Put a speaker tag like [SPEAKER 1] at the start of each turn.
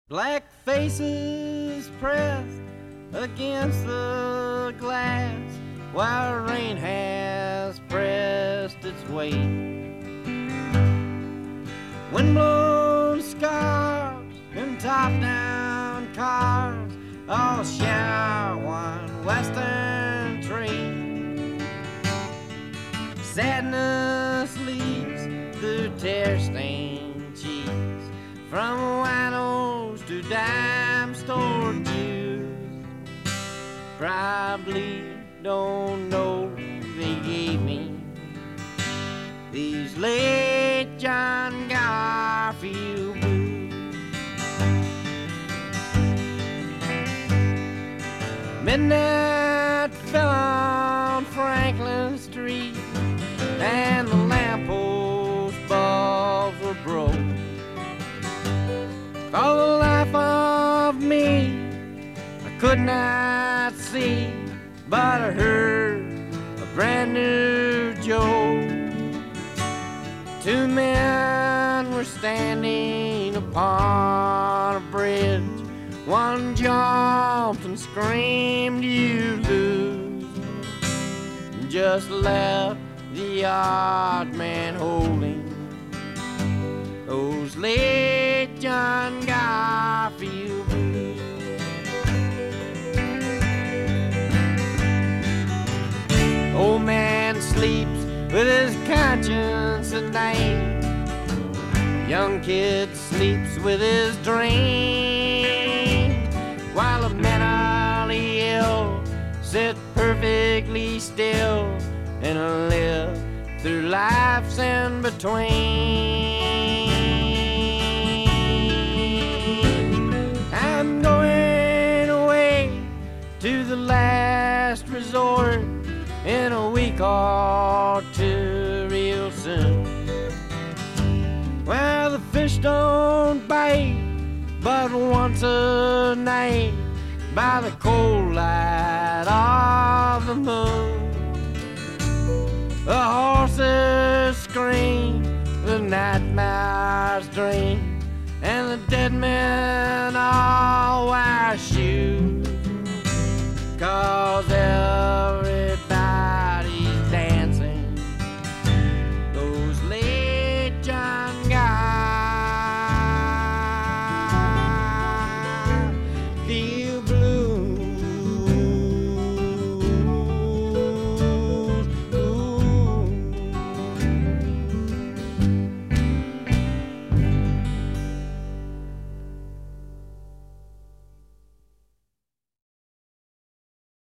[SPEAKER 1] Black faces pressed against the glass while rain has pressed its weight. Windblown scarves and top-down cars all share one western train. Sadness leaves through tear-stained cheeks, from winos to dime store Jews. Probably don't know they gave me these late John Garfield blues. Midnight fell on Franklin Street, and the lamppost bulbs were broke. For the life of me, I could not see, but I heard a brand new joke. Two men were standing upon a bridge. One jumped and screamed, "You lose!" Just left the odd man holding those late John Garfield blues. Old man sleeps with his conscience at night. Young kid sleeps with his dreams, while the mentally ill sit perfectly still and live through life's in between. I'm going away to the last resort in a week or two real soon, where the fish don't bite but once a night by the cold light of the moon. The horses scream, the nightmares dream, and the dead men